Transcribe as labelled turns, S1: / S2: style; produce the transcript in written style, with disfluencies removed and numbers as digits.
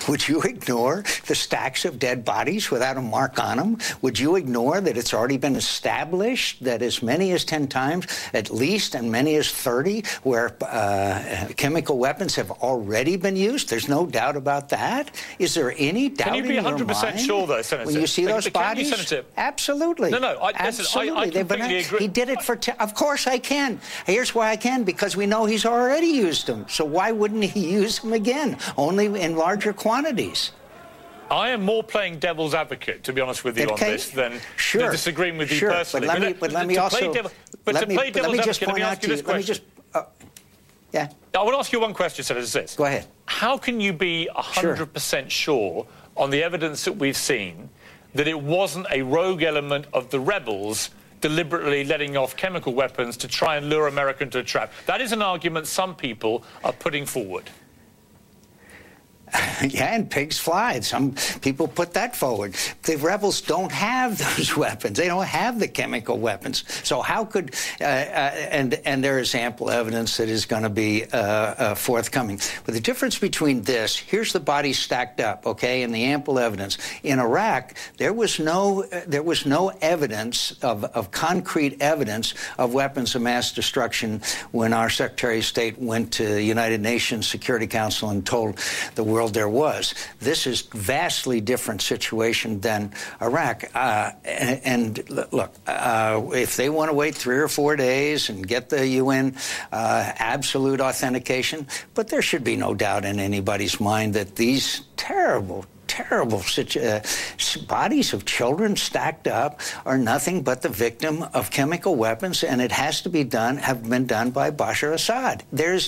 S1: Would you ignore the stacks of dead bodies without a mark on them? Would you ignore that it's already been established that as many as 10 times, at least, and many as 30, where chemical weapons have already been used? There's no doubt about that. Is there any doubt in your mind?
S2: Can you be 100% sure, though, Senator?
S1: When you see those bodies?
S2: No,
S1: Absolutely.
S2: absolutely.
S1: I completely agree. He did it for... Of course I can. Here's why I can. Because we know he's already used them. So why wouldn't he use them again? Only in larger quantities.
S2: I am more playing devil's advocate, to be honest with you, on this than disagreeing with you personally.
S1: But let me also...
S2: Let me just point out to you...
S1: Yeah.
S2: I want to ask you one question, Senator.
S1: Go ahead.
S2: How can you be 100% sure on the evidence that we've seen that it wasn't a rogue element of the rebels deliberately letting off chemical weapons to try and lure America into a trap? That is an argument some people are putting forward.
S1: Yeah, and pigs fly. Some people put that forward. The rebels don't have those weapons. They don't have the chemical weapons. So how could... and there is ample evidence that is going to be forthcoming. But the difference between this... Here's the bodies stacked up, okay, and the ample evidence. In Iraq, there was no evidence of concrete evidence of weapons of mass destruction when our Secretary of State went to the United Nations Security Council and told the world there was. This is vastly different situation than Iraq. And look, if they want to wait 3 or 4 days and get the UN absolute authentication, but there should be no doubt in anybody's mind that these terrible bodies of children stacked up are nothing but the victim of chemical weapons, and it has to be done, have been done by Bashar Assad. There's